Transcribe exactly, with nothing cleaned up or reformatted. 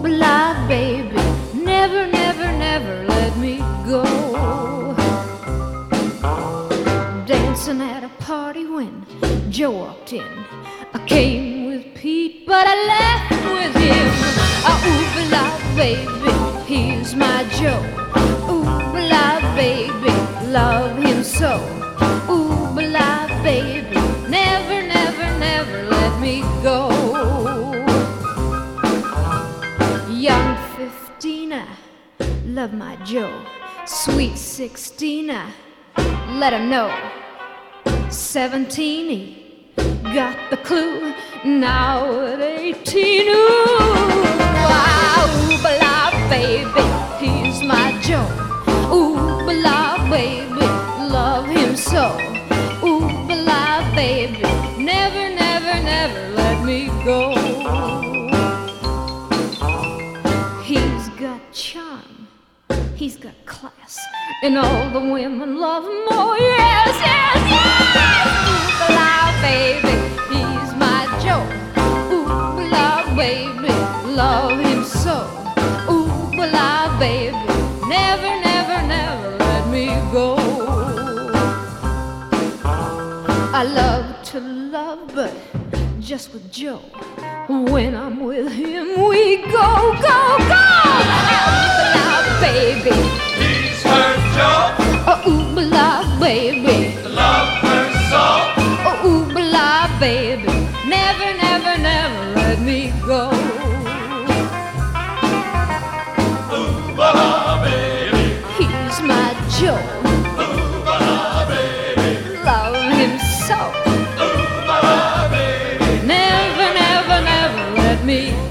la, baby, never, never, never let me go. Dancing at a party when Joe walked in. I came with Pete, but I left with him. Ah, ooh, la, baby, he's my Joe. Ooh, la, baby, love him so. Ooh, la, baby, never, never, never let me go. Young fifteen, I love my Joe. Sweet sixteen, I let her know. Seventeen, he got the clue. Now at eighteen, ooh, ah, ooh, la, baby, he's my Joe. Ooh, la, baby, love him so. Ooh, la, baby, never, never, never let me go. He's got charm, he's got class, and all the women love him. Oh yes, yes, yes. Ooh, la, baby, he's my Joe. Ooh, la, baby, love him so. Ooh, la, baby, never, never, never let me go. I love to love, but just with Joe. When I'm with him, we go, go, go. Ooh, la, baby, He's her Joe. oh, ooh, la, baby, Love her so. oh, ooh, la, baby, never, never, never let me go. Ooh, la, baby. He's my Joe, Ooh, la, baby. love him so. Ooh, la, baby. Never, never, never let me